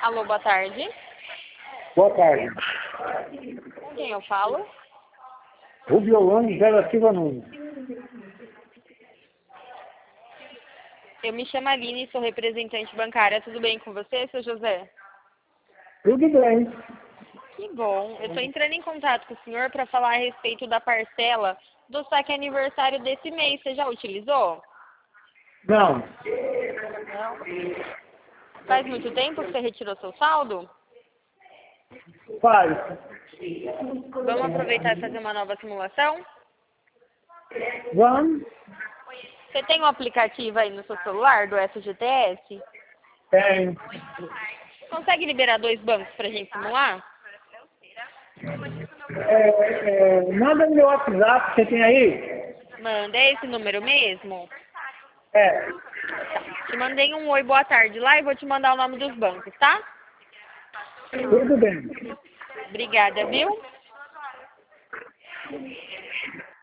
Alô, boa tarde. Boa tarde. Com quem eu falo? Rubio Holanda, Zé da Silva Nunes. Eu me chamo Aline, sou representante bancária. Tudo bem com você, seu José? Tudo bem. Que bom. Eu estou entrando em contato com o senhor para falar a respeito da parcela do saque aniversário desse mês. Você já utilizou? Não. Não. Faz muito tempo que você retirou seu saldo? Faz. Vamos aproveitar e fazer uma nova simulação? Vamos. Você tem um aplicativo aí no seu celular do FGTS? Tem. Consegue liberar 2 bancos para a gente simular? Manda no meu WhatsApp, você tem aí? Manda, é esse número mesmo? É. Te mandei um oi, boa tarde lá e vou te mandar o nome dos bancos, tá? Tudo bem. Obrigada, viu?